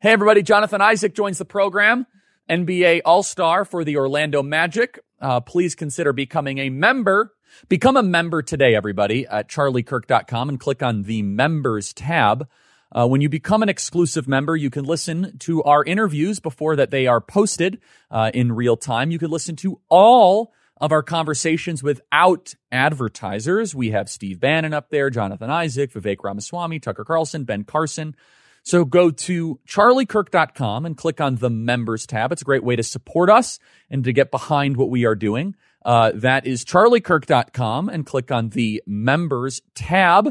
Hey, everybody. Jonathan Isaac joins the program, NBA All-Star for the Orlando Magic. Please consider becoming a member. Become a member today, everybody, at charliekirk.com and click on the Members tab. When you become an exclusive member, you can listen to our interviews before that they are posted in real time. You can listen to all of our conversations without advertisers. We have Steve Bannon up there, Jonathan Isaac, Vivek Ramaswamy, Tucker Carlson, Ben Carson. So go to charliekirk.com and click on the Members tab. It's a great way to support us and to get behind what we are doing. That is charliekirk.com and click on the Members tab.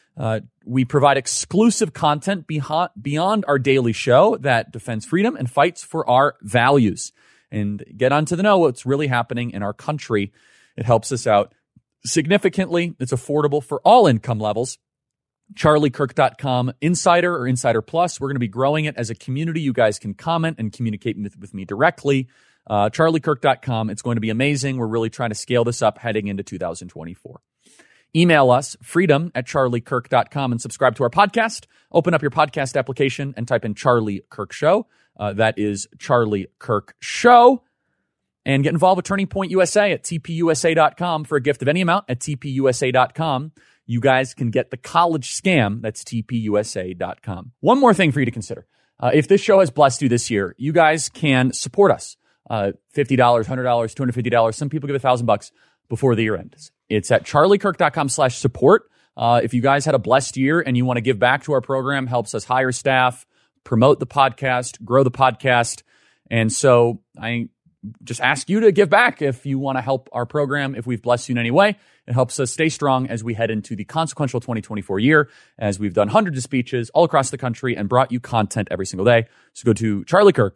We provide exclusive content beyond our daily show that defends freedom and fights for our values. And get onto the know what's really happening in our country. It helps us out significantly. It's affordable for all income levels. charliekirk.com Insider or Insider Plus. We're going to be growing it as a community. You guys can comment and communicate with me directly. charliekirk.com. It's going to be amazing. We're really trying to scale this up heading into 2024. Email us, freedom@charliekirk.com, and subscribe to our podcast. Open up your podcast application and type in Charlie Kirk Show. That is Charlie Kirk Show. And get involved with Turning Point USA at tpusa.com for a gift of any amount at tpusa.com. You guys can get the college scam. That's tpusa.com. One more thing for you to consider. If this show has blessed you this year, you guys can support us. $50, $100, $250. Some people give $1,000 before the year ends. It's at charliekirk.com/support. If you guys had a blessed year and you want to give back to our program, helps us hire staff, promote the podcast, grow the podcast. And so I just ask you to give back if you want to help our program, if we've blessed you in any way. It helps us stay strong as we head into the consequential 2024 year, as we've done hundreds of speeches all across the country and brought you content every single day. So go to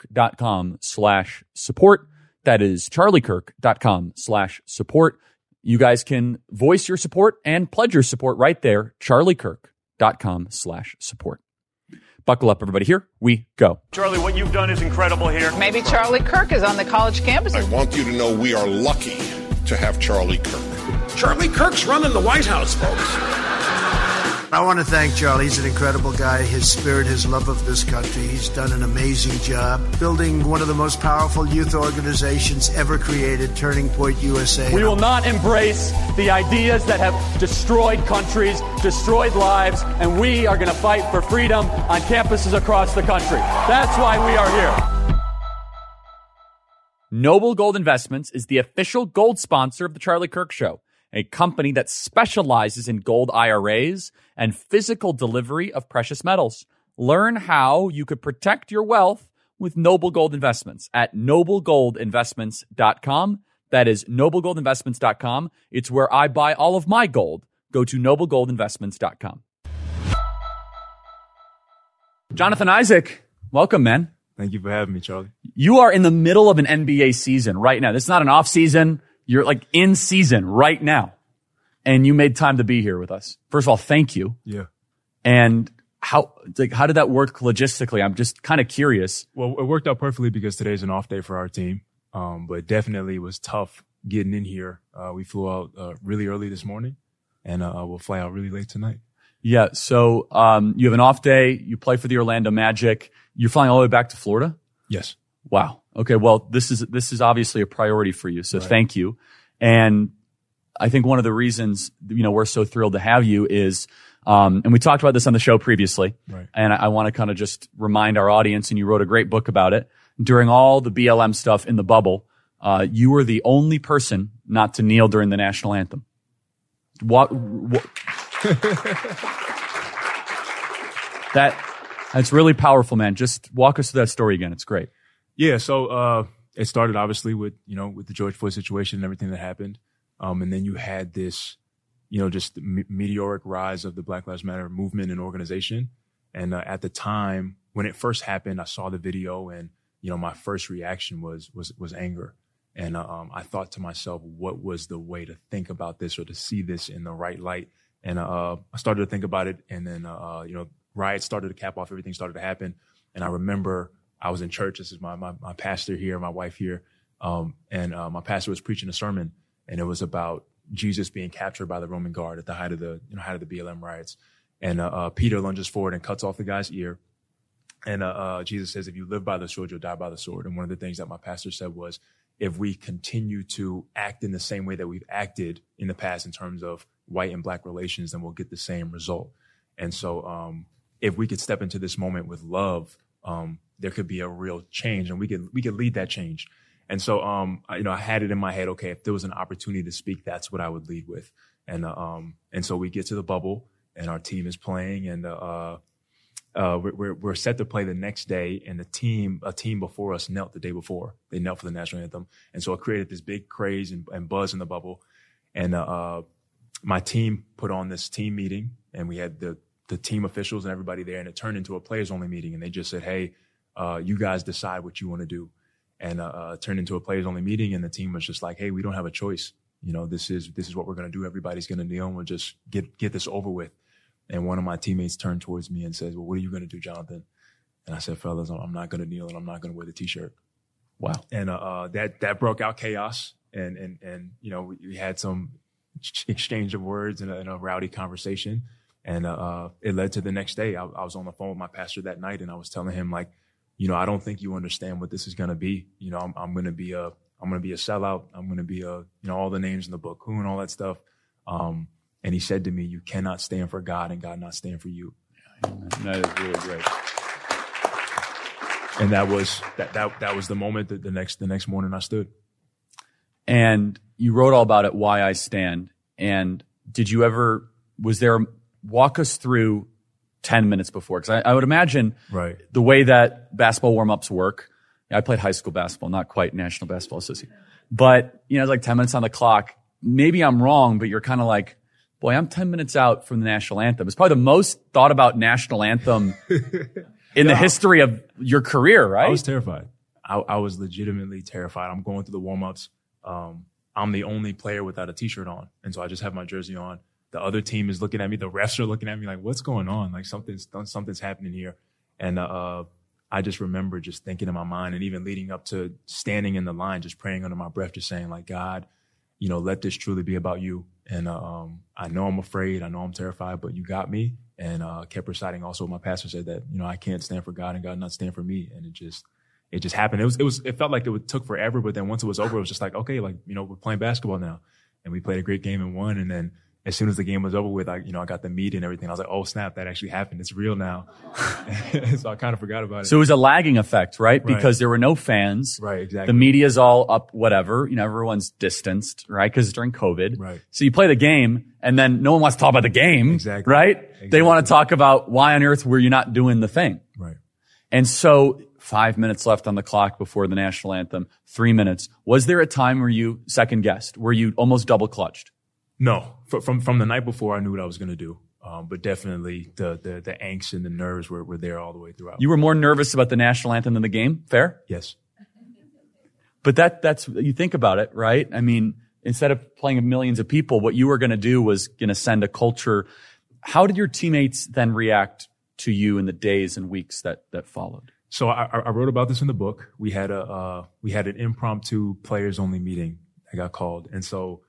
charliekirk.com/support. That is charliekirk.com/support. You guys can voice your support and pledge your support right there, charliekirk.com/support. Buckle up, everybody. Here we go. Charlie, what you've done is incredible here. Maybe Charlie Kirk is on the college campus. I want you to know we are lucky to have Charlie Kirk. Charlie Kirk's running the White House, folks. I want to thank Charlie. He's an incredible guy. His spirit, his love of this country. He's done an amazing job building one of the most powerful youth organizations ever created, Turning Point USA. We will not embrace the ideas that have destroyed countries, destroyed lives, and we are going to fight for freedom on campuses across the country. That's why we are here. Noble Gold Investments is the official gold sponsor of The Charlie Kirk Show, a company that specializes in gold IRAs and physical delivery of precious metals. Learn how you could protect your wealth with Noble Gold Investments at noblegoldinvestments.com. That is noblegoldinvestments.com. It's where I buy all of my gold. Go to noblegoldinvestments.com. Jonathan Isaac, welcome, man. Thank you for having me, Charlie. You are in the middle of an NBA season right now. This is not an off season. You're like in season right now. And you made time to be here with us. First of all, thank you. Yeah. And how did that work logistically? I'm just kind of curious. Well, it worked out perfectly because today's an off day for our team. But definitely it was tough getting in here. We flew out really early this morning and we'll fly out really late tonight. Yeah. So you have an off day. You play for the Orlando Magic. You're flying all the way back to Florida? Yes. Wow. Okay. Well, this is obviously a priority for you. So Thank you. And I think one of the reasons, we're so thrilled to have you is, and we talked about this on the show previously. Right. And I want to kind of just remind our audience, and you wrote a great book about it. During all the BLM stuff in the bubble, you were the only person not to kneel during the national anthem. That's really powerful, man. Just walk us through that story again. It's great. Yeah. So, it started obviously with the George Floyd situation and everything that happened. And then you had this, just the meteoric rise of the Black Lives Matter movement and organization. And at the time when it first happened, I saw the video and, my first reaction was anger. And I thought to myself, what was the way to think about this or to see this in the right light? And I started to think about it. And then, riots started to cap off. Everything started to happen. And I remember I was in church. This is my pastor here, my wife here. And my pastor was preaching a sermon, and it was about Jesus being captured by the Roman guard at the height of the BLM riots. And Peter lunges forward and cuts off the guy's ear. And Jesus says, if you live by the sword, you'll die by the sword. And one of the things that my pastor said was, if we continue to act in the same way that we've acted in the past in terms of white and black relations, then we'll get the same result. And so if we could step into this moment with love, there could be a real change, and we could lead that change. And so, I had it in my head, okay, if there was an opportunity to speak, that's what I would lead with. And so we get to the bubble, and our team is playing, and we're set to play the next day, and a team before us knelt the day before. They knelt for the national anthem. And so it created this big craze and buzz in the bubble. And my team put on this team meeting, and we had the team officials and everybody there, and it turned into a players-only meeting. And they just said, hey, you guys decide what you want to do. And it turned into a players-only meeting, and the team was just like, hey, we don't have a choice. This is what we're going to do. Everybody's going to kneel, and we'll just get this over with. And one of my teammates turned towards me and says, well, what are you going to do, Jonathan? And I said, fellas, I'm not going to kneel, and I'm not going to wear the T-shirt. Wow. And that broke out chaos. And we had some exchange of words and a rowdy conversation. And it led to the next day. I was on the phone with my pastor that night, and I was telling him, like, I don't think you understand what this is going to be. I'm going to be a sellout. I'm going to be all the names in the book, who and all that stuff. And he said to me, you cannot stand for God and God not stand for you. That is really great. And that was the moment that the next morning I stood. And you wrote all about it, Why I Stand. And walk us through 10 minutes before? Because I would imagine the way that basketball warm-ups work. I played high school basketball, not quite National Basketball Association. But, it's like 10 minutes on the clock. Maybe I'm wrong, but you're kind of like, boy, I'm 10 minutes out from the national anthem. It's probably the most thought about national anthem in the history of your career, right? I was terrified. I was legitimately terrified. I'm going through the warm-ups. I'm the only player without a T-shirt on. And so I just have my jersey on. The other team is looking at me. The refs are looking at me like, what's going on? Like something's happening here. And I just remember just thinking in my mind, and even leading up to standing in the line, just praying under my breath, just saying like, God, let this truly be about you. And I know I'm afraid. I know I'm terrified, but you got me. And kept reciting also what my pastor said, that, I can't stand for God and God not stand for me. And it just happened. It felt like it took forever, but then once it was over, it was just like, okay, like, we're playing basketball now. And we played a great game and won. And then as soon as the game was over with, I got the meet and everything. I was like, oh snap, that actually happened. It's real now. So I kind of forgot about it. So it was a lagging effect, right? Because there were no fans. Right, exactly. The media's all up, whatever. everyone's distanced, right? Because it's during COVID. Right. So you play the game, and then no one wants to talk about the game. Exactly. Right? Exactly. They want to talk about why on earth were you not doing the thing. Right. And so 5 minutes left on the clock before the national anthem, 3 minutes. Was there a time where you second guessed, where you almost double clutched? No, from the night before, I knew what I was going to do. But definitely the angst and the nerves were there all the way throughout. You were more nervous about the national anthem than the game? Fair? Yes. But that's, you think about it, right? I mean, instead of playing millions of people, what you were going to do was going to send a culture. How did your teammates then react to you in the days and weeks that followed? So I wrote about this in the book. We had an impromptu players only meeting that got called. And so,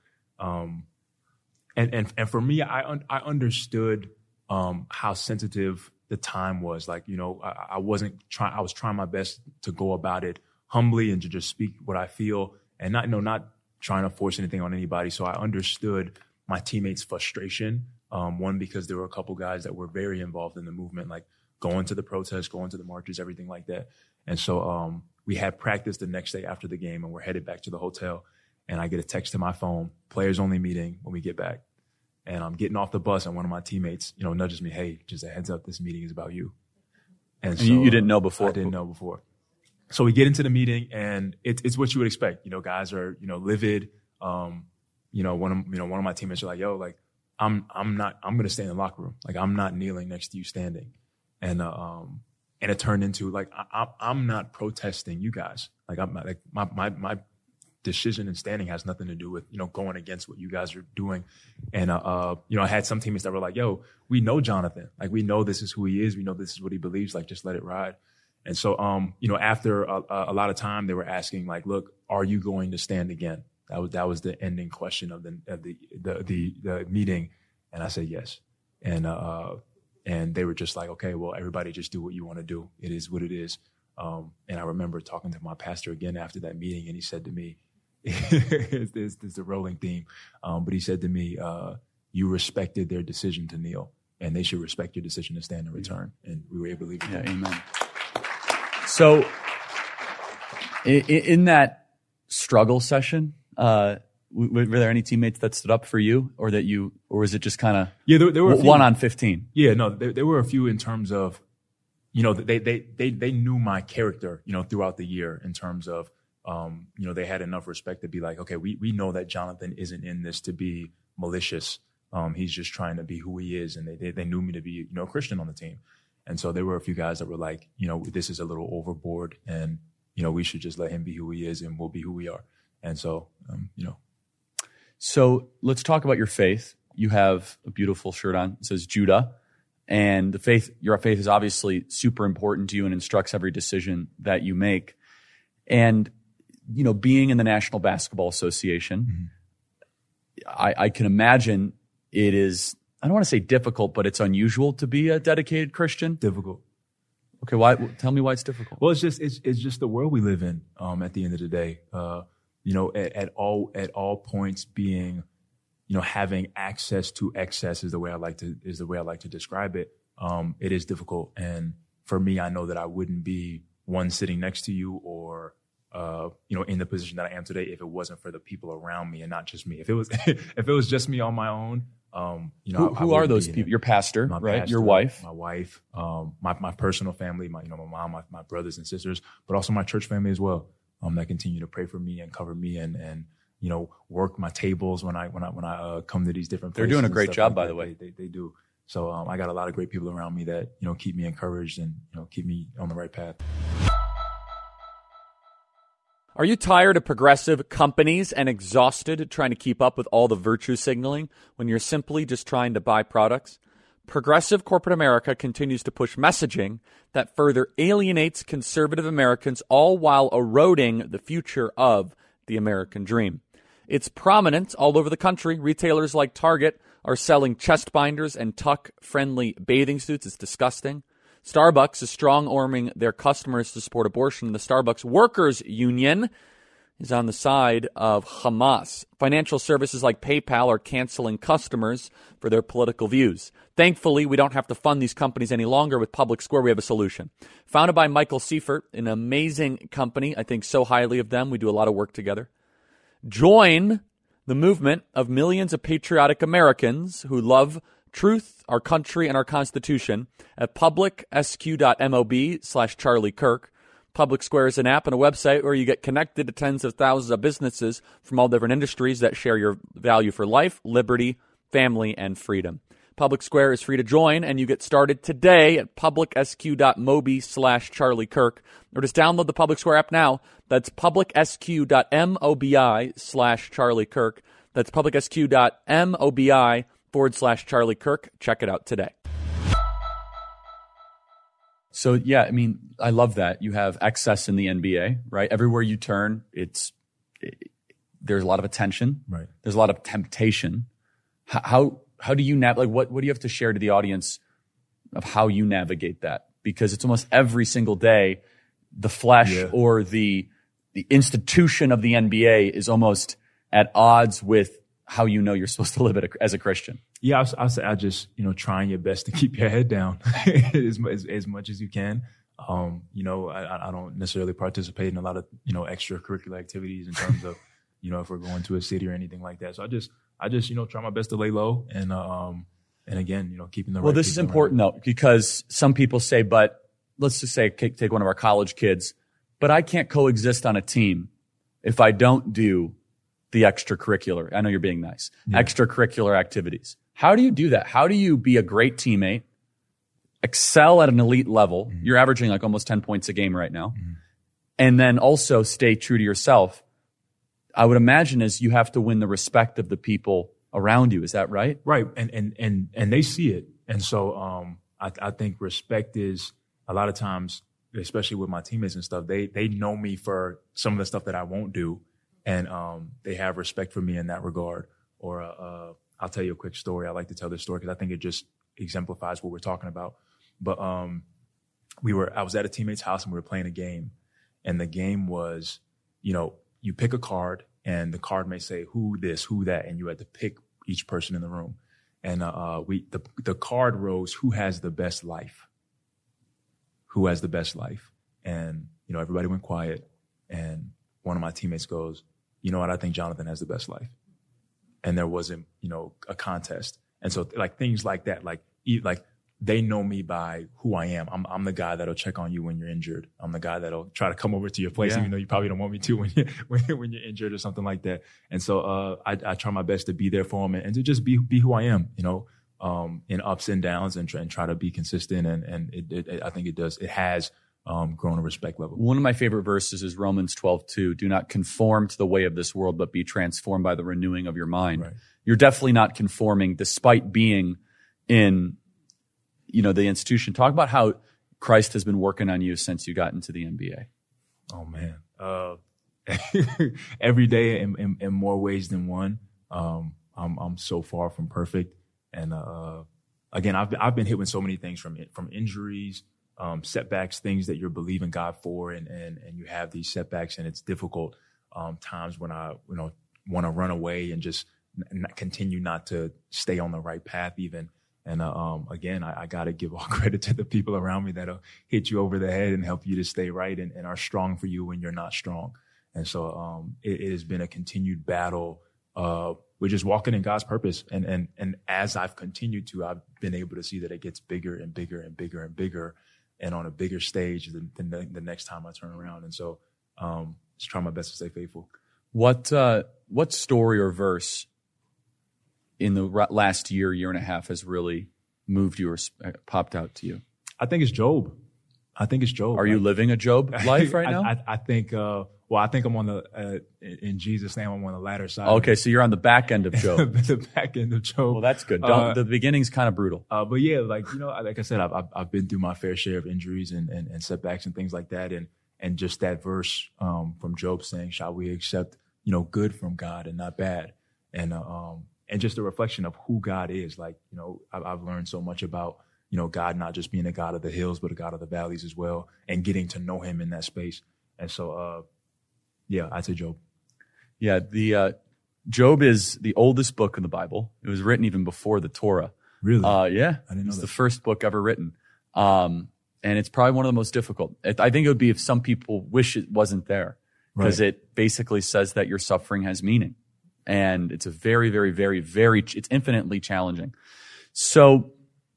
And for me, I understood how sensitive the time was. Like, I was trying my best to go about it humbly and to just speak what I feel, and not trying to force anything on anybody. So I understood my teammates' frustration. One, because there were a couple guys that were very involved in the movement, like going to the protests, going to the marches, everything like that. And so we had practice the next day after the game, and we're headed back to the hotel. And I get a text to my phone, players only meeting when we get back. And I'm getting off the bus, and one of my teammates, nudges me, hey, just a heads up, this meeting is about you. And so you didn't know before? I didn't know before. So we get into the meeting, and it's what you would expect. Guys are, livid. One of my teammates are like, yo, like, I'm going to stay in the locker room. Like, I'm not kneeling next to you standing. And it turned into like, I'm not protesting you guys. Like, I'm not, like, my decision in standing has nothing to do with, going against what you guys are doing. And, I had some teammates that were like, yo, we know Jonathan. Like, we know this is who he is. We know this is what he believes. Like, just let it ride. And so, after a lot of time, they were asking like, look, are you going to stand again? That was the ending question of the meeting. And I said, yes. And, And they were just like, okay, well, everybody just do what you want to do. It is what it is. And I remember talking to my pastor again after that meeting, and he said to me, it's a rolling theme, but he said to me, you respected their decision to kneel, and they should respect your decision to stand and return. And we were able to leave it. Yeah, amen. So in that struggle session, were there any teammates that stood up for you, or was it just kind of there were a few. 1 on 15? Yeah, no, there were a few in terms of, they knew my character, throughout the year in terms of, they had enough respect to be like, okay, we know that Jonathan isn't in this to be malicious. He's just trying to be who he is. And they knew me to be, a Christian on the team. And so there were a few guys that were like, this is a little overboard, and, we should just let him be who he is, and we'll be who we are. And so, So let's talk about your faith. You have a beautiful shirt on. It says Judah. And your faith is obviously super important to you and instructs every decision that you make. And, being in the National Basketball Association, I can imagine it is, I don't want to say difficult, but it's unusual to be a dedicated Christian. Difficult. Okay, why? Tell me why it's difficult. Well, it's just the world we live in. At the end of the day, at all points, being, having access to excess is the way I like to describe it. It is difficult, and for me, I know that I wouldn't be one sitting next to you or in the position that I am today if it wasn't for the people around me and not just me. If it was just me on my own. Who are those people? Your pastor, right? Your wife, my wife, my personal family, my mom, my brothers and sisters, but also my church family as well. That continue to pray for me and cover me and work my tables when I come to these different places. They're doing a great job, like by the way. They do. So I got a lot of great people around me that keep me encouraged and keep me on the right path. Are you tired of progressive companies and exhausted trying to keep up with all the virtue signaling when you're simply just trying to buy products? Progressive corporate America continues to push messaging that further alienates conservative Americans, all while eroding the future of the American dream. It's prominent all over the country. Retailers like Target are selling chest binders and tuck-friendly bathing suits. It's disgusting. Starbucks is strong-arming their customers to support abortion. The Starbucks Workers Union is on the side of Hamas. Financial services like PayPal are canceling customers for their political views. Thankfully, we don't have to fund these companies any longer. With Public Square, we have a solution. Founded by Michael Seifert, an amazing company. I think so highly of them. We do a lot of work together. Join the movement of millions of patriotic Americans who love truth, our country, and our Constitution at publicsq.mob/Charlie Kirk. Public Square is an app and a website where you get connected to tens of thousands of businesses from all different industries that share your value for life, liberty, family, and freedom. Public Square is free to join, and you get started today at publicsq.mobi/Charlie Kirk, or just download the Public Square app now. That's publicsq.mobi/Charlie Kirk. That's publicsq.mobi/Charlie Kirk. Check it out today. So, yeah, I mean, I love that. You have excess in the NBA, right? Everywhere you turn, there's a lot of attention. Right. There's a lot of temptation. How do you what do you have to share to the audience of how you navigate that? Because it's almost every single day, the flesh or the institution of the NBA is almost at odds with how you're supposed to live as a Christian. Yeah, I just trying your best to keep your head down as much as you can. I don't necessarily participate in a lot of extracurricular activities in terms of if we're going to a city or anything like that. So I just try my best to lay low and again keeping the right. Well, this is important though, because some people say, but let's just say take one of our college kids, but I can't coexist on a team if I don't do the extracurricular. I know you're being nice. Yeah. Extracurricular activities. How do you do that? How do you be a great teammate, excel at an elite level? Mm-hmm. You're averaging like almost 10 points a game right now. Mm-hmm. And then also stay true to yourself. I would imagine is you have to win the respect of the people around you. Is that right? Right. And they see it. And so, I think respect is a lot of times, especially with my teammates and stuff, they know me for some of the stuff that I won't do. And they have respect for me in that regard. Or I'll tell you a quick story. I like to tell this story because I think it exemplifies what we're talking about. But I was at a teammate's house and we were playing a game, and the game was, you pick a card and the card may say who this, who that, and you had to pick each person in the room. And the card rose, who has the best life? Who has the best life? And, everybody went quiet. And one of my teammates goes, you know what? I think Jonathan has the best life. And there wasn't, a contest. And so like things like that, like they know me by who I am. I'm the guy that'll check on you when you're injured. I'm the guy that'll try to come over to your place, even though you probably don't want me to when you're injured or something like that. And so I try my best to be there for them and to just be who I am, in ups and downs, and try to be consistent. And it I think it does. It has grown a respect level. One of my favorite verses is Romans 12:2. Do not conform to the way of this world, but be transformed by the renewing of your mind. Right. You're definitely not conforming despite being in, the institution. Talk about how Christ has been working on you since you got into the NBA. Oh man. Every day in more ways than one. I'm so far from perfect. And, again, I've been hit with so many things from injuries, setbacks, things that you're believing God for, and you have these setbacks, and it's difficult times when I want to run away and just continue not to stay on the right path even. And again, I got to give all credit to the people around me that'll hit you over the head and help you to stay right and are strong for you when you're not strong. And so it has been a continued battle. We're just walking in God's purpose. And as I've continued to, I've been able to see that it gets bigger and bigger and bigger and bigger, and on a bigger stage than the next time I turn around. And so just try my best to stay faithful. What story or verse in the last year and a half has really moved you or popped out to you? I think it's Job. Are you living a Job life right now? I think I'm on the, in Jesus' name, I'm on the latter side. Okay, so you're on the back end of Job. The back end of Job. Well, that's good. The beginning's kind of brutal. But yeah, like I said, I've been through my fair share of injuries and setbacks and things like that. And just that verse from Job saying, shall we accept, good from God and not bad? And just a reflection of who God is. Like, I've learned so much about, God not just being a God of the hills, but a God of the valleys as well, and getting to know him in that space. And so, I'd say Job. Yeah, the Job is the oldest book in the Bible. It was written even before the Torah. Really? Yeah. I didn't know it's that. the first book ever written. And it's probably one of the most difficult. I think it would be if some people wish it wasn't there, because it basically says that your suffering has meaning. And it's a very, very, very, very, it's infinitely challenging. So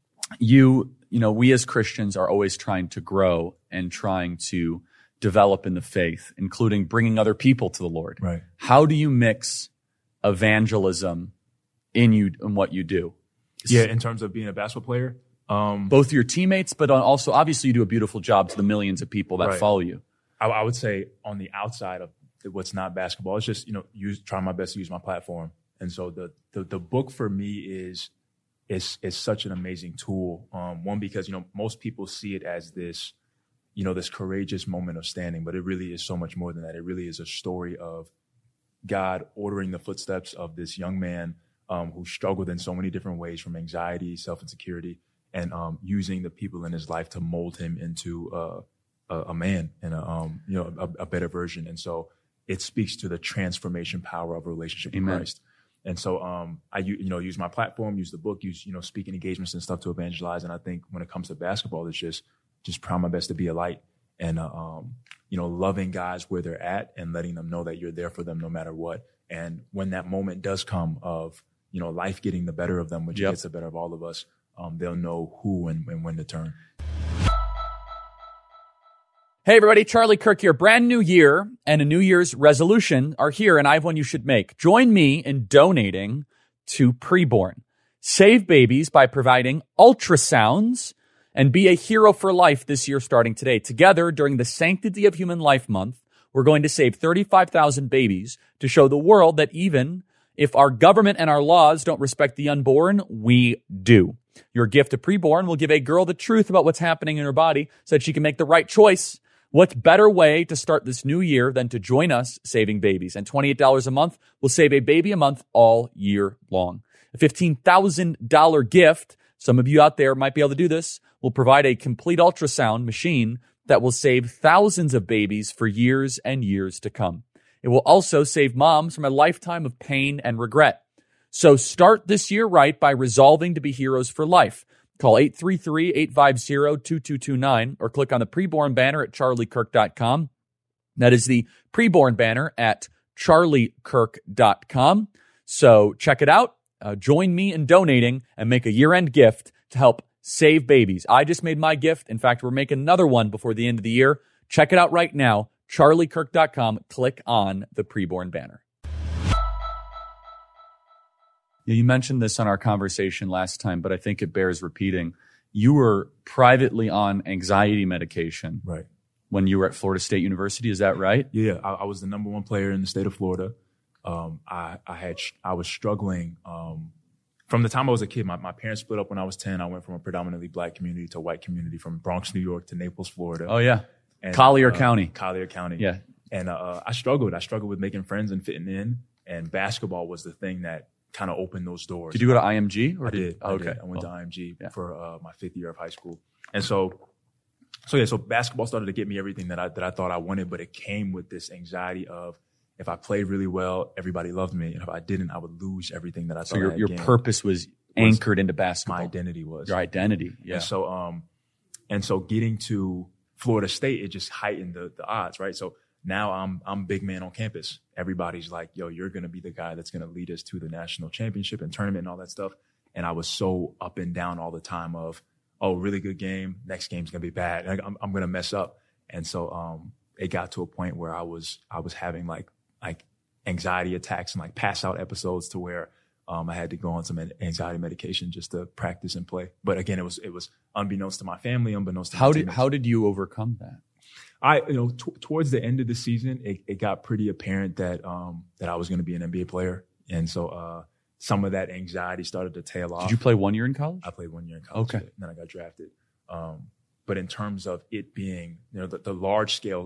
we as Christians are always trying to grow and trying to develop in the faith, including bringing other people to the Lord. Right. How do you mix evangelism in what you do? Yeah, in terms of being a basketball player? Both your teammates, but also obviously you do a beautiful job to the millions of people that follow you. I would say on the outside of what's not basketball, it's just, trying my best to use my platform. And so the book for me is such an amazing tool. One, because, most people see it as this, this courageous moment of standing, but it really is so much more than that. It really is a story of God ordering the footsteps of this young man who struggled in so many different ways, from anxiety, self-insecurity, and using the people in his life to mold him into a man and a better version. And so it speaks to the transformation power of a relationship with Christ. And so I use my platform, use the book, use speaking engagements and stuff to evangelize. And I think when it comes to basketball, it's just trying my best to be a light and loving guys where they're at and letting them know that you're there for them no matter what. And when that moment does come of life getting the better of them, which gets the better of all of us, they'll know who and when to turn. Hey everybody, Charlie Kirk here. Brand new year and a New Year's resolution are here, and I have one you should make. Join me in donating to Preborn. Save babies by providing ultrasounds and be a hero for life this year starting today. Together, during the Sanctity of Human Life Month, we're going to save 35,000 babies to show the world that even if our government and our laws don't respect the unborn, we do. Your gift to Preborn will give a girl the truth about what's happening in her body so that she can make the right choice. What better way to start this new year than to join us saving babies? And $28 a month will save a baby a month all year long. A $15,000 gift some of you out there might be able to do this, will provide a complete ultrasound machine that will save thousands of babies for years and years to come. It will also save moms from a lifetime of pain and regret. So start this year right by resolving to be heroes for life. Call 833-850-2229 or click on the preborn banner at charliekirk.com. That is the preborn banner at charliekirk.com. So check it out. Join me in donating and make a year-end gift to help save babies. I just made my gift. In fact, we're making another one before the end of the year. Check it out right now. charliekirk.com. Click on the preborn banner. You mentioned this on our conversation last time, but I think it bears repeating. You were privately on anxiety medication, Right. when you were at Florida State University. Is that right? Yeah, I was the number one player in the state of Florida. I was struggling from the time I was a kid. My parents split up when I was 10. I went from a predominantly black community to a white community, from Bronx, New York to Naples, Florida. Oh, yeah. And, Collier County. Collier County. Yeah. And I struggled. I struggled with making friends and fitting in. And basketball was the thing that kind of opened those doors. Did you go to IMG? Or I did. Oh, okay. I went to IMG for my 5th year of high school. And so basketball started to get me everything that I thought I wanted, but it came with this anxiety of, if I played really well, everybody loved me. And if I didn't, I would lose everything that I thought I had your gained. purpose was anchored into basketball. My identity was. Your identity, yeah. And so getting to Florida State, it just heightened the odds, right? So now I'm big man on campus. Everybody's like, yo, you're going to be the guy that's going to lead us to the national championship and tournament and all that stuff. And I was so up and down all the time of, oh, really good game. Next game's going to be bad. I'm going to mess up. And so it got to a point where I was having like anxiety attacks and like pass out episodes, to where I had to go on some anxiety medication just to practice and play. But again, it was unbeknownst to my family, unbeknownst to my teammates. How did you overcome that? Towards the end of the season, it got pretty apparent that I was going to be an NBA player. And so some of that anxiety started to tail off. Did you play 1 year in college? I played 1 year in college. Okay. And then I got drafted. But in terms of it being, the large scale,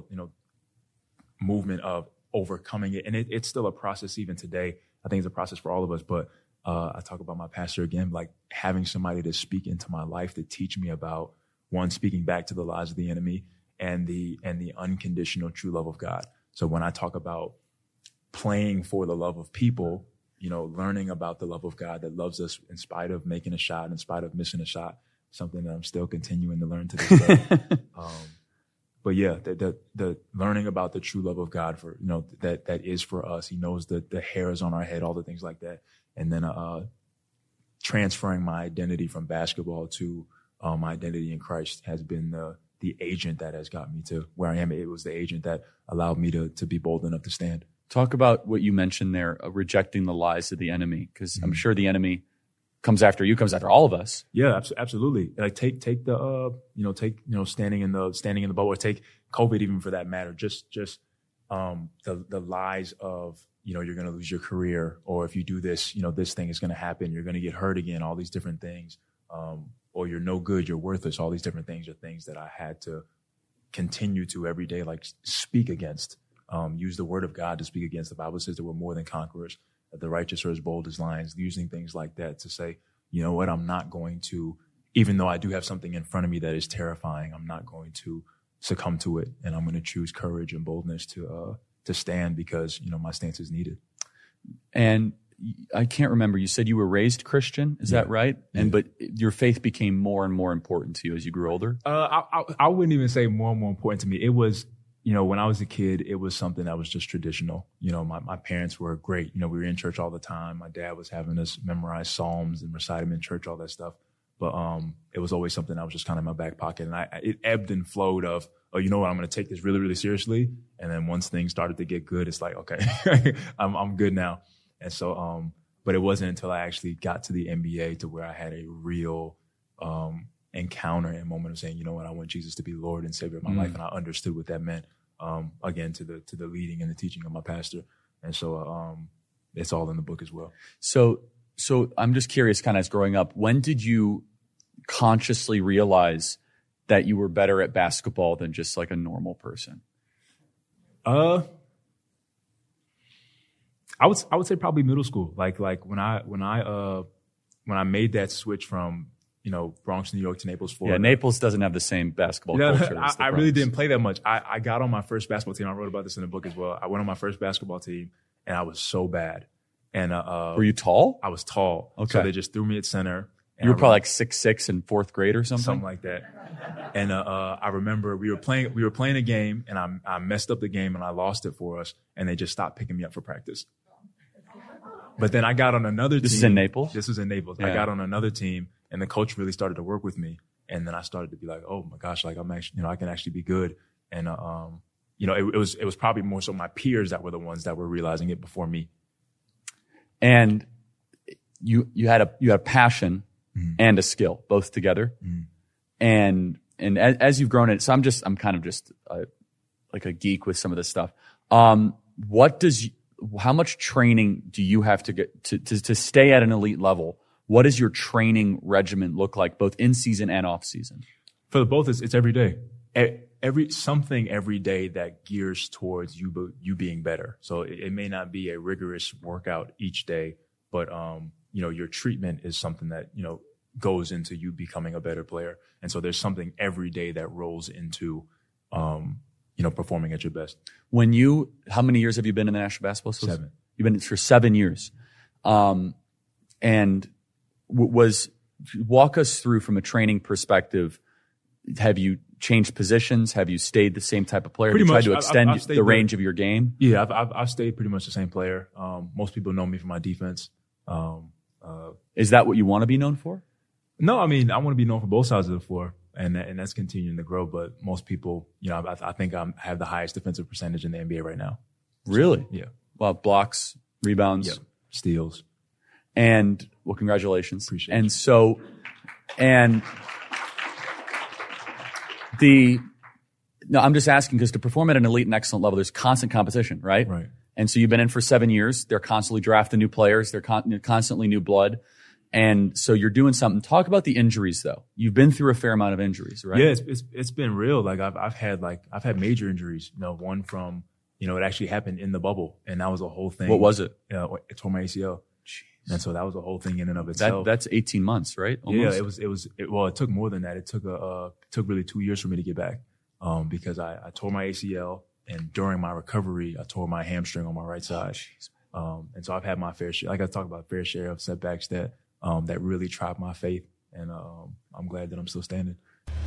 movement of overcoming it, and it's still a process even today. I think it's a process for all of us, but I talk about my pastor again, like having somebody to speak into my life to teach me about, one, speaking back to the lies of the enemy, and the unconditional true love of God. So when I talk about playing for the love of people, learning about the love of God that loves us in spite of making a shot, in spite of missing a shot, something that I'm still continuing to learn to this day. But yeah, the learning about the true love of God for, that is for us. He knows the hairs on our head, all the things like that. And then transferring my identity from basketball to my identity in Christ has been the agent that has got me to where I am. It was the agent that allowed me to be bold enough to stand. Talk about what you mentioned there, rejecting the lies of the enemy, because I'm sure the enemy comes after you, comes after all of us. Yeah, absolutely. Like take the standing in the bubble, or take COVID even for that matter. Just the lies of, you're going to lose your career, or if you do this, this thing is going to happen. You're going to get hurt again. All these different things. Or you're no good, you're worthless. All these different things are things that I had to continue to every day, like speak against, use the word of God to speak against. The Bible says that we're more than conquerors, that the righteous are as bold as lions, using things like that to say, you know what, I'm not going to, even though I do have something in front of me that is terrifying, I'm not going to succumb to it. And I'm going to choose courage and boldness to stand, because, my stance is needed. And I can't remember. You said you were raised Christian. Is that right? But your faith became more and more important to you as you grew older? I wouldn't even say more and more important to me. It was, when I was a kid, it was something that was just traditional. My parents were great. We were in church all the time. My dad was having us memorize Psalms and recite them in church, all that stuff. But it was always something that was just kind of in my back pocket. And it ebbed and flowed of, oh, you know what, I'm going to take this really, really seriously. And then once things started to get good, it's like, okay, I'm good now. And so, but it wasn't until I actually got to the NBA to where I had a real encounter and moment of saying, you know what, I want Jesus to be Lord and Savior of my life. And I understood what that meant, again, to the leading and the teaching of my pastor. And so it's all in the book as well. So I'm just curious, kind of as growing up, when did you consciously realize that you were better at basketball than just like a normal person? I would say probably middle school. Like when I made that switch from, Bronx, New York to Naples, Florida. Yeah, Naples doesn't have the same basketball culture as the I Bronx. really didn't play that much. I got on my first basketball team. I wrote about this in the book as well. I went on my first basketball team, and I was so bad. And were you tall? I was tall. Okay. So they just threw me at center. You were probably like 6'6" in fourth grade or something? Something like that. And I remember we were playing a game, and I messed up the game, and I lost it for us, and they just stopped picking me up for practice. But then I got on another team. This is in Naples? This was in Naples. Yeah. I got on another team, and the coach really started to work with me. And then I started to be like, oh my gosh, like I'm actually, I can actually be good. And it was probably more so my peers that were the ones that were realizing it before me. And you had a passion and a skill both together. And as you've grown it, so I'm kind of just like a geek with some of this stuff. How much training do you have to get to stay at an elite level? What does your training regimen look like, both in season and off season? For both, it's every day. Something every day that gears towards you being better. So it may not be a rigorous workout each day, but your treatment is something that goes into you becoming a better player. And so there's something every day that rolls into performing at your best. How many years have you been in the National Basketball Association? 7. You've been for 7 years. And walk us through from a training perspective. Have you changed positions? Have you stayed the same type of player? Pretty Have you much. tried to extend I've the range of your game? Yeah, I've stayed pretty much the same player. Most people know me for my defense. Is that what you want to be known for? No, I mean, I want to be known for both sides of the floor, and that's continuing to grow. But most people, I think I have the highest defensive percentage in the NBA right now. Really? So, yeah. Well, blocks, rebounds, steals. And well, congratulations. Appreciate and it. So, I'm just asking because to perform at an elite and excellent level, there's constant competition, right? Right. And so you've been in for 7 years. They're constantly drafting new players. They're constantly new blood. And so you're doing something. Talk about the injuries, though. You've been through a fair amount of injuries, right? Yeah, it's been real. Like I've had major injuries. One from it actually happened in the bubble, and that was a whole thing. What was it? It tore my ACL. Jeez. And so that was a whole thing in and of itself. That's 18 months, right? Almost? Yeah, it took more than that. It took really 2 years for me to get back. Because I tore my ACL, and during my recovery, I tore my hamstring on my right side. And so I've had my fair share, like I talked about, fair share of setbacks that really tried my faith. And I'm glad that I'm still standing.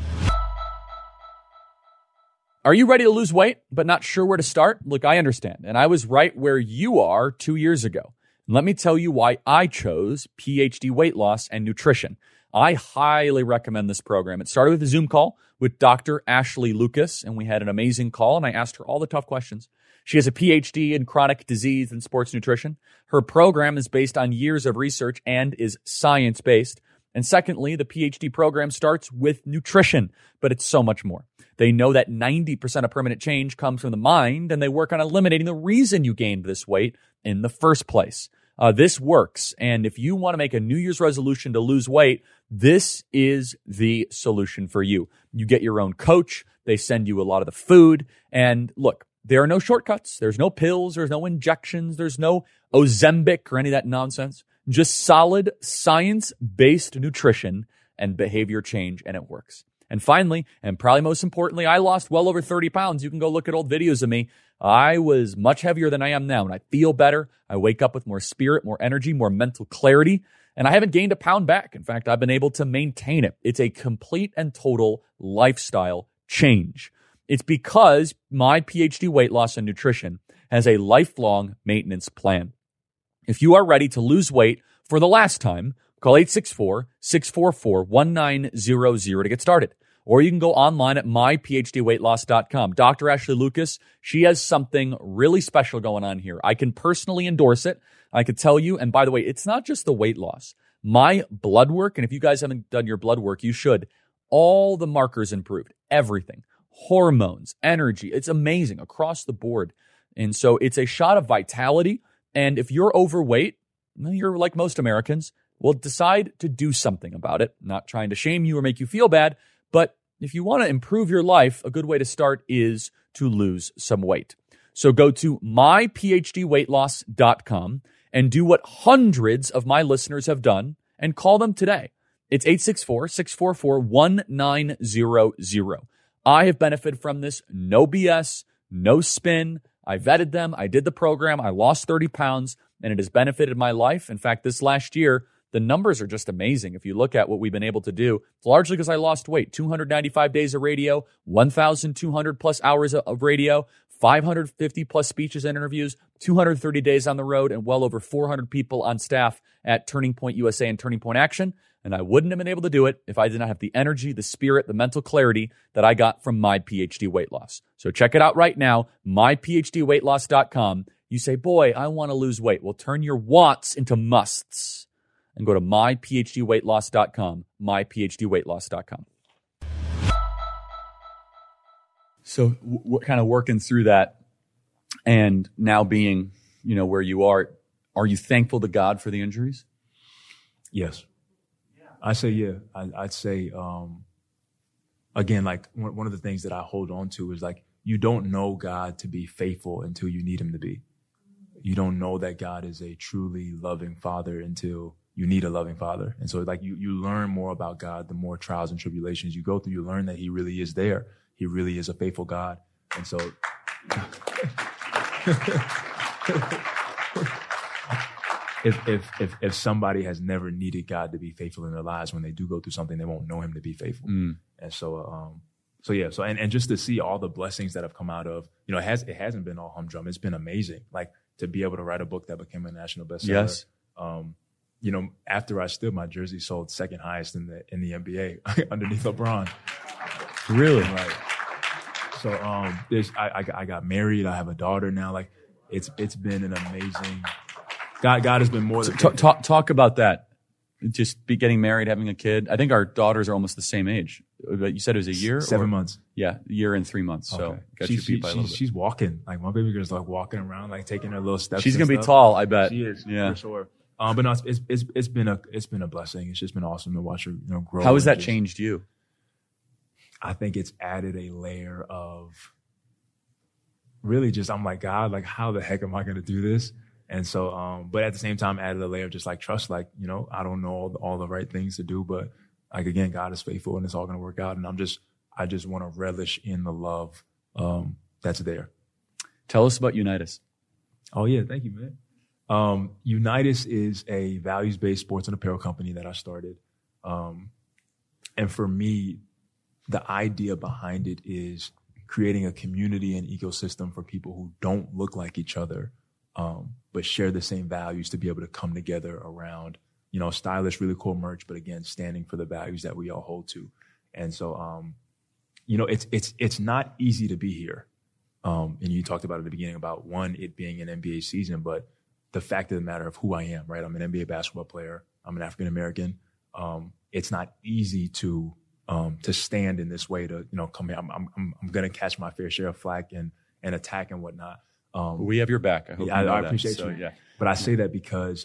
Are you ready to lose weight, but not sure where to start? Look, I understand. And I was right where you are 2 years ago. Let me tell you why I chose PhD Weight Loss and Nutrition. I highly recommend this program. It started with a Zoom call with Dr. Ashley Lucas, and we had an amazing call, and I asked her all the tough questions. She has a PhD in chronic disease and sports nutrition. Her program is based on years of research and is science-based. And secondly, the PhD program starts with nutrition, but it's so much more. They know that 90% of permanent change comes from the mind, and they work on eliminating the reason you gained this weight in the first place. This works, and if you want to make a New Year's resolution to lose weight, this is the solution for you. You get your own coach. They send you a lot of the food. And look, there are no shortcuts. There's no pills. There's no injections. There's no Ozempic or any of that nonsense. Just solid science-based nutrition and behavior change, and it works. And finally, and probably most importantly, I lost well over 30 pounds. You can go look at old videos of me. I was much heavier than I am now, and I feel better. I wake up with more spirit, more energy, more mental clarity, and I haven't gained a pound back. In fact, I've been able to maintain it. It's a complete and total lifestyle change. It's because my PhD Weight Loss and Nutrition has a lifelong maintenance plan. If you are ready to lose weight for the last time, call 864-644-1900 to get started. Or you can go online at myphdweightloss.com. Dr. Ashley Lucas, she has something really special going on here. I can personally endorse it. I could tell you, and by the way, it's not just the weight loss. My blood work, and if you guys haven't done your blood work, you should. All the markers improved. Everything. Hormones, energy. It's amazing across the board. And so it's a shot of vitality. And if you're overweight, you're like most Americans, well, decide to do something about it. Not trying to shame you or make you feel bad, but if you want to improve your life, a good way to start is to lose some weight. So go to myphdweightloss.com and do what hundreds of my listeners have done and call them today. It's 864-644-1900. I have benefited from this. No BS, no spin. I vetted them. I did the program. I lost 30 pounds, and it has benefited my life. In fact, this last year, the numbers are just amazing. If you look at what we've been able to do, it's largely because I lost weight. 295 days of radio, 1,200 plus hours of radio, 550 plus speeches and interviews, 230 days on the road, and well over 400 people on staff at Turning Point USA and Turning Point Action. And I wouldn't have been able to do it if I did not have the energy, the spirit, the mental clarity that I got from My PhD Weight Loss. So check it out right now, myphdweightloss.com. You say, boy, I want to lose weight. Well, turn your wants into musts and go to myphdweightloss.com, myphdweightloss.com. So we're kind of working through that, and now being, where you are you thankful to God for the injuries? Yes. I say, yeah. I'd say, again, like one of the things that I hold on to is like, you don't know God to be faithful until you need him to be. You don't know that God is a truly loving father until you need a loving father. And so like you learn more about God, the more trials and tribulations you go through, you learn that he really is there. He really is a faithful God. And so if somebody has never needed God to be faithful in their lives, when they do go through something, they won't know him to be faithful. And so and just to see all the blessings that have come out of, it hasn't been all humdrum. It's been amazing. Like to be able to write a book that became a national bestseller. Yes. After I stood, my jersey sold second highest in the NBA underneath LeBron. Really? Right. So I got married. I have a daughter now. Like it's been an amazing. God has been more than talk about that. Just be getting married, having a kid. I think our daughters are almost the same age. But you said it was a year? 7 months. Yeah, a year and 3 months. So got you beat by a little bit. She's walking. Like my baby girl's like walking around, like taking her little steps. She's gonna be tall, I bet. She is, for sure. But no, it's been a blessing. It's just been awesome to watch her, grow. How has that changed you? I think it's added a layer of really just, I'm like, God, like how the heck am I gonna do this? And so, but at the same time, added a layer of just like trust, like, I don't know all the right things to do, but like, again, God is faithful and it's all going to work out. And I just want to relish in the love, that's there. Tell us about Unitas. Oh yeah. Thank you, man. Unitas is a values-based sports and apparel company that I started. And for me, the idea behind it is creating a community and ecosystem for people who don't look like each other, but share the same values to be able to come together around, stylish, really cool merch, but again, standing for the values that we all hold to. And so, it's not easy to be here. And you talked about at the beginning about it being an NBA season, but the fact of the matter of who I am, right? I'm an NBA basketball player. I'm an African-American. It's not easy to stand in this way to, come here. I'm going to catch my fair share of flack and attack and whatnot. We have your back. I hope I appreciate you. Yeah. But I say that because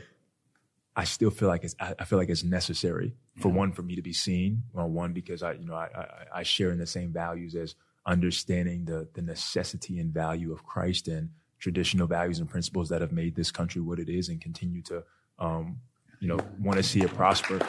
I still feel like it's necessary for me to be seen. One, because I share in the same values as understanding the necessity and value of Christ and traditional values and principles that have made this country what it is and continue to want to see it prosper.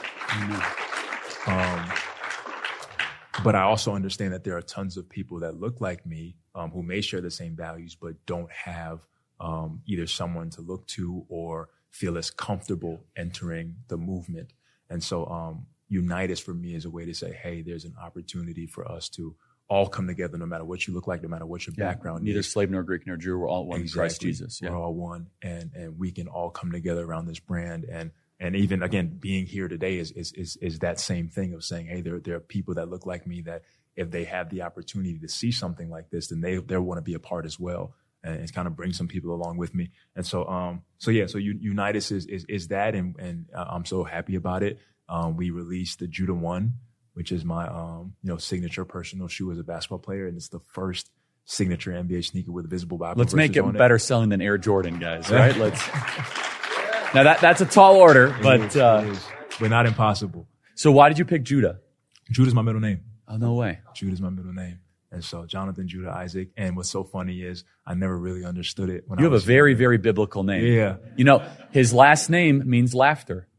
But I also understand that there are tons of people that look like me who may share the same values but don't have either someone to look to or feel as comfortable entering the movement. And so Unitas for me is a way to say, hey, there's an opportunity for us to all come together no matter what you look like, no matter what your background neither is. Slave nor Greek nor Jew, we're all one in Christ Jesus. We're all one, and we can all come together around this brand. And even, again, being here today is that same thing of saying, hey, there are people that look like me that if they have the opportunity to see something like this, then they want to be a part as well. And it's kind of bring some people along with me. And so Unitas is that. And I'm so happy about it. We released the Judah 1, which is my, signature personal shoe as a basketball player. And it's the first signature NBA sneaker with visible Bible verses. Let's make it better selling than Air Jordan, guys, right? Now that's a tall order, but it is. But not impossible. So why did you pick Judah? Judah's my middle name. Oh, no way. Judah's my middle name. And so Jonathan Judah Isaac. And what's so funny is I never really understood it. You have a very, very biblical name. Yeah. His last name means laughter.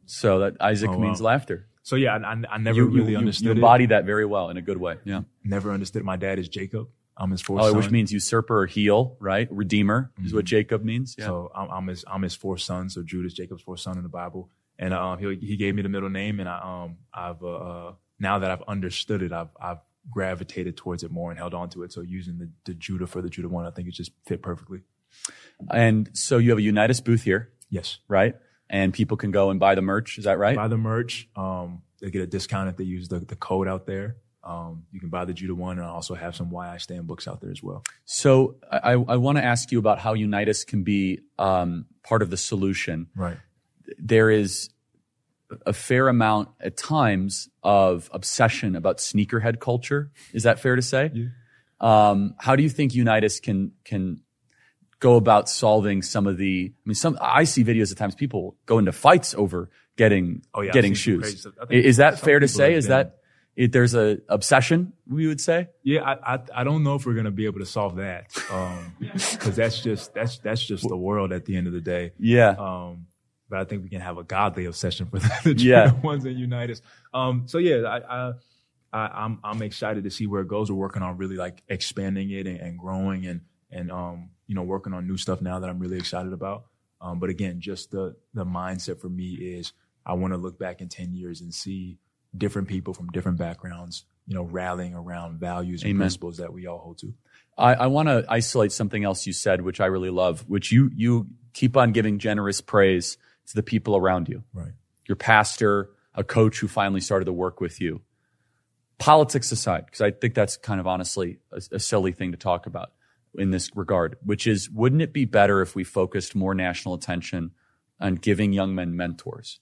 So that Isaac means laughter. So yeah, I never really understood you embody that very well in a good way. Yeah. Never understood. My dad is Jacob. I'm his fourth son. Which means usurper or heel, right? Redeemer is what Jacob means. Yeah. So I'm his fourth son. So Judas, Jacob's fourth son in the Bible. And he gave me the middle name, and I've now that I've understood it, I've gravitated towards it more and held on to it. So using the Judah for the Judah one, I think it just fit perfectly. And so you have a Unitas booth here. Yes. Right? And people can go and buy the merch. Is that right? Buy the merch. They get a discount if they use the code out there. You can buy the Judah one, and I also have some Why I Stand books out there as well. So I want to ask you about how Unitas can be part of the solution. Right. There is a fair amount at times of obsession about sneakerhead culture. Is that fair to say? Yeah. How do you think Unitas can go about solving some of the? I see videos at times people go into fights over getting shoes. Is that fair to say? Is that there's a obsession, we would say? Yeah, I don't know if we're gonna be able to solve that because that's just the world at the end of the day. Yeah. But I think we can have a godly obsession for the ones that unite us. So yeah, I'm excited to see where it goes. We're working on really like expanding it and growing and working on new stuff now that I'm really excited about. But again, just the mindset for me is I want to look back in 10 years and see different people from different backgrounds, rallying around values and principles that we all hold to. I want to isolate something else you said, which I really love, which you keep on giving generous praise to the people around you. Right. Your pastor, a coach who finally started to work with you. Politics aside, because I think that's kind of honestly a silly thing to talk about in this regard, which is, wouldn't it be better if we focused more national attention on giving young men mentors?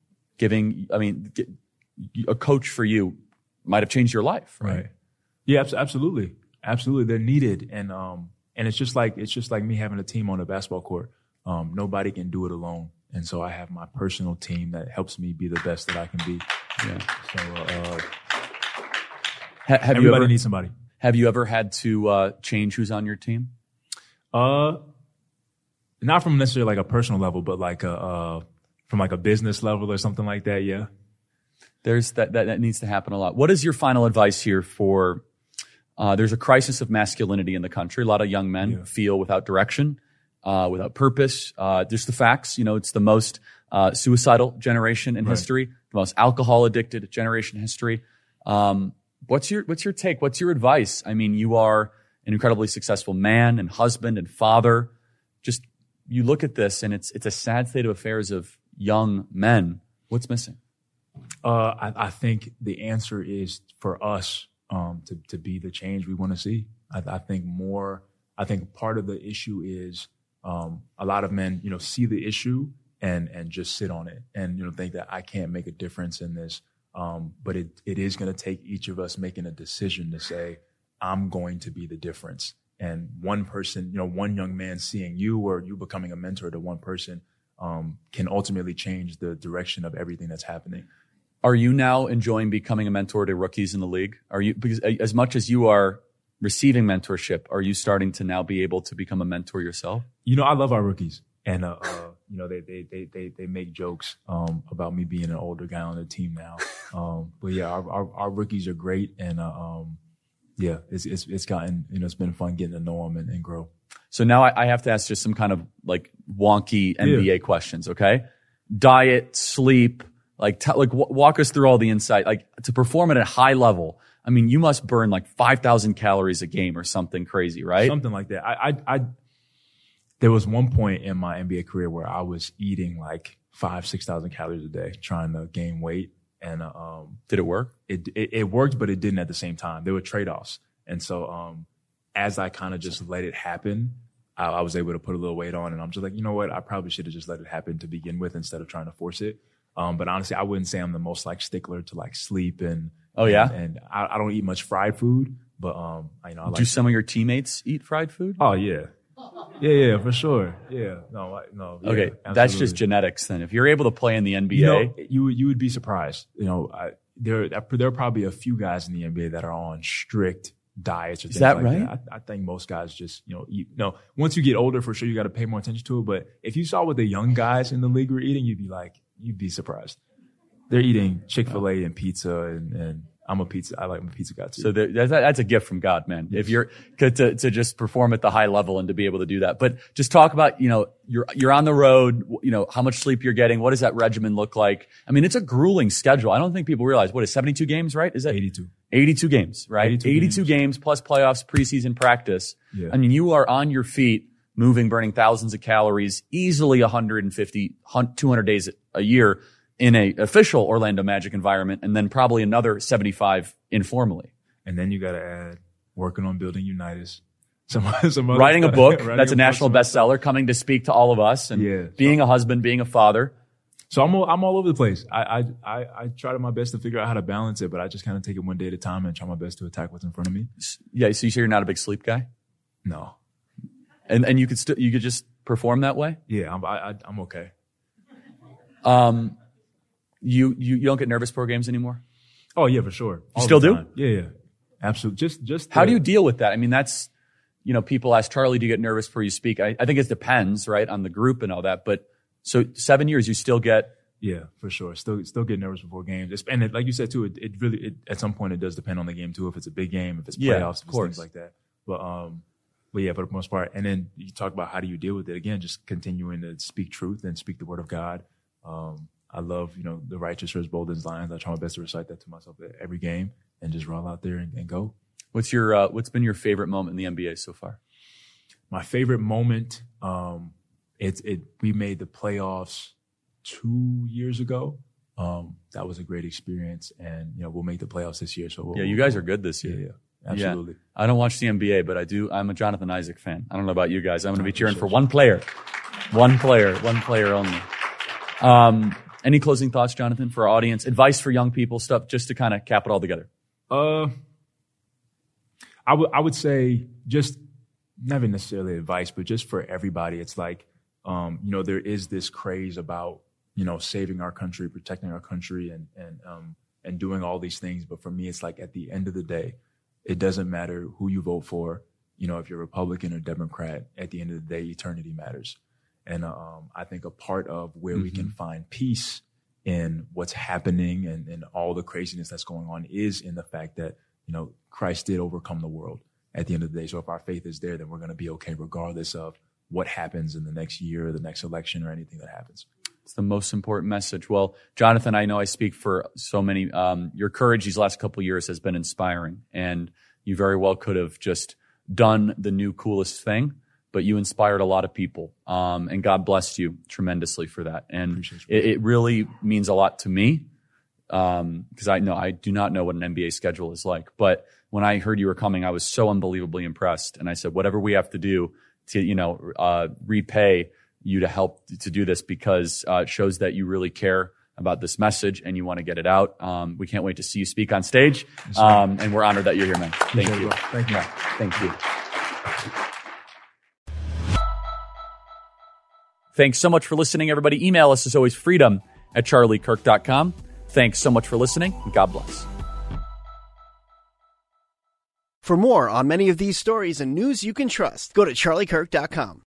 A coach for you might have changed your life, right? Yeah, absolutely. Absolutely. They're needed. And it's just like me having a team on a basketball court. Nobody can do it alone. And so I have my personal team that helps me be the best that I can be. Yeah. So everybody needs somebody. Have you ever had to change who's on your team? Not from necessarily like a personal level, but like from like a business level or something like that. Yeah. There's that needs to happen a lot. What is your final advice here for? There's a crisis of masculinity in the country. A lot of young men feel without direction, without purpose. Just the facts. It's the most suicidal generation in history, the most alcohol addicted generation in history. What's your take? What's your advice? I mean, you are an incredibly successful man and husband and father. Just you look at this, and it's a sad state of affairs of young men. What's missing? I think the answer is for us to be the change we want to see. I think part of the issue is a lot of men, see the issue and just sit on it and think that I can't make a difference in this. But it is going to take each of us making a decision to say, I'm going to be the difference. And one person, one young man seeing you or you becoming a mentor to one person can ultimately change the direction of everything that's happening. Are you now enjoying becoming a mentor to rookies in the league? Because as much as you are receiving mentorship, are you starting to now be able to become a mentor yourself? I love our rookies, and they make jokes about me being an older guy on the team now. But yeah, our rookies are great, and it's gotten it's been fun getting to know them and grow. So now I have to ask just some kind of like wonky NBA questions, okay? Diet, sleep. Walk us through all the insight. Like, to perform at a high level, I mean, you must burn like 5,000 calories a game or something crazy, right? Something like that. There was one point in my NBA career where I was eating like 5,000-6,000 calories a day, trying to gain weight. And did it work? It worked, but it didn't at the same time. There were trade-offs, and so as I kind of just let it happen, I was able to put a little weight on, and I'm just like, you know what? I probably should have just let it happen to begin with instead of trying to force it. But honestly, I wouldn't say I'm the most like stickler to like sleep and and I don't eat much fried food, but I like. Do some of your teammates eat fried food? Oh yeah, for sure. Yeah, no. Yeah, okay, that's just genetics. Then, if you're able to play in the NBA, you would be surprised. There are probably a few guys in the NBA that are on strict diets or things like that. I think most guys just eat. Once you get older, for sure, you got to pay more attention to it. But if you saw what the young guys in the league were eating, you'd be like, you'd be surprised. They're eating Chick-fil-A and pizza, and I like my pizza guy too. So that's a gift from God, man. Yes. If you're to just perform at the high level and to be able to do that. But just talk about, you're on the road, how much sleep you're getting. What does that regimen look like? I mean, it's a grueling schedule. I don't think people realize what is 72 games, right? Is that 82? 82 games, right? 82 games plus playoffs, preseason practice. Yeah. I mean, you are on your feet, moving, burning thousands of calories, easily 150, 200 days a year in a official Orlando Magic environment, and then probably another 75 informally. And then you got to add working on building Unitas. Some writing a book that's a national bestseller, coming to speak to all of us, and being a husband, being a father. So I'm all over the place. I try my best to figure out how to balance it, but I just kind of take it one day at a time and try my best to attack what's in front of me. Yeah. So you say you're not a big sleep guy? No. And you could you could just perform that way? Yeah, I'm okay. You don't get nervous before games anymore? Oh yeah, for sure. You still do? Yeah, absolutely. Just how do you deal with that? I mean, that's, people ask Charlie, do you get nervous before you speak? I think it depends, right, on the group and all that. But so 7 years, you still get. Yeah, for sure. Still get nervous before games. And like you said too, it really at some point it does depend on the game too. If it's a big game, if it's playoffs, if it's things like that. But yeah, for the most part. And then you talk about how do you deal with it? Again, just continuing to speak truth and speak the word of God. I love, the righteous are as bold as lions. I try my best to recite that to myself at every game and just roll out there and go. What's been your favorite moment in the NBA so far? My favorite moment, we made the playoffs 2 years ago. That was a great experience, and we'll make the playoffs this year. So you guys are good this year. Yeah, absolutely. Yeah. I don't watch the NBA, but I'm a Jonathan Isaac fan. I don't know about you guys. I'm going to be cheering for one player only. Any closing thoughts, Jonathan, for our audience? Advice for young people, stuff just to kind of cap it all together. I would say just never necessarily advice, but just for everybody. It's like, there is this craze about, saving our country, protecting our country and doing all these things. But for me, it's like at the end of the day, it doesn't matter who you vote for. If you're Republican or Democrat, at the end of the day, eternity matters. And I think a part of where we can find peace in what's happening and all the craziness that's going on is in the fact that, Christ did overcome the world at the end of the day. So if our faith is there, then we're going to be okay regardless of what happens in the next year, or the next election, or anything that happens. It's the most important message. Well, Jonathan, I know I speak for so many. Your courage these last couple of years has been inspiring, and you very well could have just done the new coolest thing. But you inspired a lot of people, and God blessed you tremendously for that. And it really means a lot to me, because I do not know what an NBA schedule is like. But when I heard you were coming, I was so unbelievably impressed. And I said, whatever we have to do to, repay you to help to do this, because it shows that you really care about this message and you want to get it out. We can't wait to see you speak on stage. And we're honored that you're here, man. Thank you. Thank you. Thank you. Thanks so much for listening, everybody. Email us, as always, freedom@charliekirk.com. Thanks so much for listening, and God bless. For more on many of these stories and news you can trust, go to charliekirk.com.